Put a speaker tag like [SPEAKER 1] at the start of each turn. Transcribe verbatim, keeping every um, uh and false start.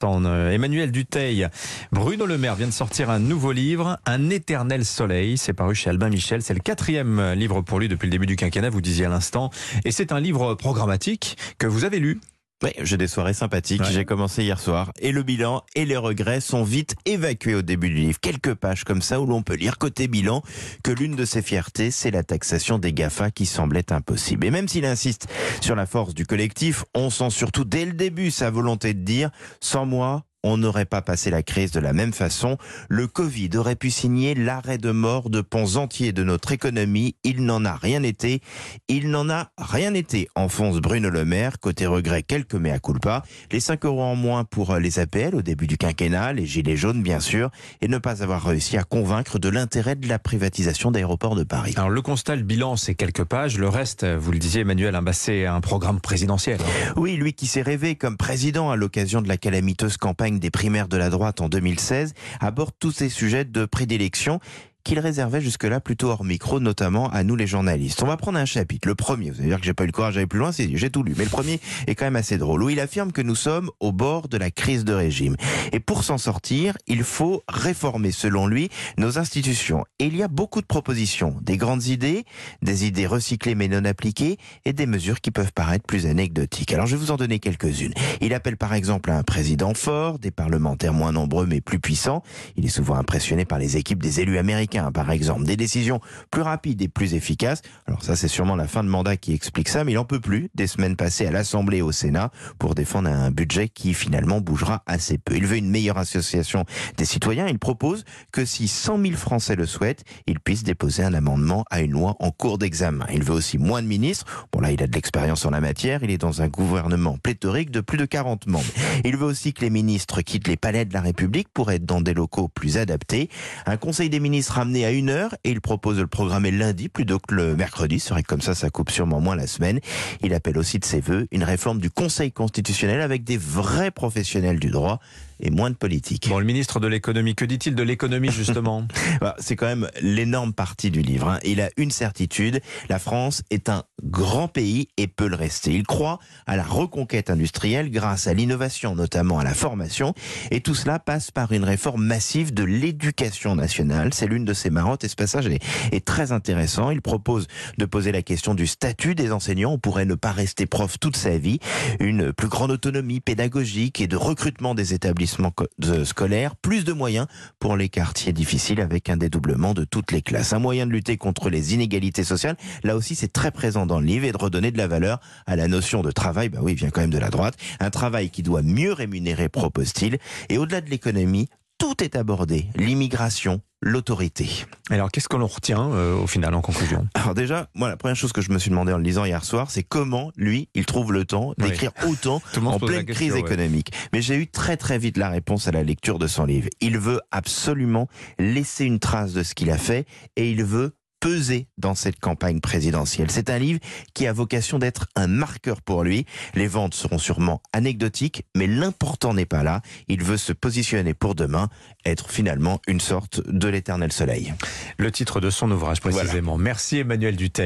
[SPEAKER 1] Emmanuel Dutheil. Bruno Le Maire vient de sortir un nouveau livre, Un éternel soleil. C'est paru chez Albin Michel. C'est le quatrième livre pour lui depuis le début du quinquennat, vous disiez à l'instant. Et c'est un livre programmatique que vous avez lu.
[SPEAKER 2] Oui, j'ai des soirées sympathiques. Ouais. J'ai commencé hier soir. Et le bilan et les regrets sont vite évacués au début du livre. Quelques pages comme ça où l'on peut lire côté bilan que l'une de ses fiertés, c'est la taxation des GAFA qui semblait impossible. Et même s'il insiste sur la force du collectif, on sent surtout dès le début sa volonté de dire « sans moi ». On n'aurait pas passé la crise de la même façon. Le Covid aurait pu signer l'arrêt de mort de pans entiers de notre économie. Il n'en a rien été. Il n'en a rien été, enfonce Bruno Le Maire. Côté regret, quelques mea culpa. Les cinq euros en moins pour les A P L au début du quinquennat, les gilets jaunes bien sûr, et ne pas avoir réussi à convaincre de l'intérêt de la privatisation d'Aéroports de Paris.
[SPEAKER 1] Alors le constat, le bilan, c'est quelques pages. Le reste, vous le disiez Emmanuel, hein, bah, c'est un programme présidentiel.
[SPEAKER 2] Oui, lui qui s'est rêvé comme président à l'occasion de la calamiteuse campagne des primaires de la droite en deux mille seize, aborde tous ces sujets de prédilection qu'il réservait jusque-là plutôt hors micro, notamment à nous les journalistes. On va prendre un chapitre, le premier, vous allez dire que j'ai pas eu le courage d'aller plus loin, c'est, j'ai tout lu, mais le premier est quand même assez drôle, où il affirme que nous sommes au bord de la crise de régime. Et pour s'en sortir, il faut réformer, selon lui, nos institutions. Et il y a beaucoup de propositions, des grandes idées, des idées recyclées mais non appliquées, et des mesures qui peuvent paraître plus anecdotiques. Alors je vais vous en donner quelques-unes. Il appelle par exemple à un président fort, des parlementaires moins nombreux mais plus puissants. Il est souvent impressionné par les équipes des élus américains, par exemple, des décisions plus rapides et plus efficaces. Alors ça, c'est sûrement la fin de mandat qui explique ça, mais il en peut plus des semaines passées à l'Assemblée et au Sénat pour défendre un budget qui finalement bougera assez peu. Il veut une meilleure association des citoyens. Il propose que si cent mille Français le souhaitent, ils puissent déposer un amendement à une loi en cours d'examen. Il veut aussi moins de ministres. Bon là, il a de l'expérience en la matière. Il est dans un gouvernement pléthorique de plus de quarante membres. Il veut aussi que les ministres quittent les palais de la République pour être dans des locaux plus adaptés. Un conseil des ministres amené à une heure et il propose de le programmer lundi plutôt que le mercredi. C'est vrai que comme ça, ça coupe sûrement moins la semaine. Il appelle aussi de ses voeux une réforme du Conseil constitutionnel avec des vrais professionnels du droit et moins de politique.
[SPEAKER 1] Bon, le ministre de l'économie, que dit-il de l'économie justement?
[SPEAKER 2] Bah, c'est quand même l'énorme partie du livre. Hein. Il a une certitude, la France est un grand pays et peut le rester. Il croit à la reconquête industrielle grâce à l'innovation, notamment à la formation. Et tout cela passe par une réforme massive de l'éducation nationale. C'est l'une de ses marottes et ce passage est, est très intéressant. Il propose de poser la question du statut des enseignants. On pourrait ne pas rester prof toute sa vie. Une plus grande autonomie pédagogique et de recrutement des établissements scolaires, plus de moyens pour les quartiers difficiles avec un dédoublement de toutes les classes. Un moyen de lutter contre les inégalités sociales, là aussi c'est très présent dans le livre, et de redonner de la valeur à la notion de travail, bah oui, il vient quand même de la droite, un travail qui doit mieux rémunérer, propose-t-il, et au-delà de l'économie, tout est abordé, l'immigration, l'autorité.
[SPEAKER 1] Alors, qu'est-ce qu'on en retient euh, au final, en conclusion?
[SPEAKER 2] Alors déjà, moi, la première chose que je me suis demandé en le lisant hier soir, c'est comment, lui, il trouve le temps d'écrire oui. autant en pleine question, crise ouais. économique. Mais j'ai eu très très vite la réponse à la lecture de son livre. Il veut absolument laisser une trace de ce qu'il a fait et il veut peser dans cette campagne présidentielle. C'est un livre qui a vocation d'être un marqueur pour lui. Les ventes seront sûrement anecdotiques, mais l'important n'est pas là. Il veut se positionner pour demain, être finalement une sorte de l'éternel soleil.
[SPEAKER 1] Le titre de son ouvrage précisément. Voilà. Merci Emmanuel Dutheil.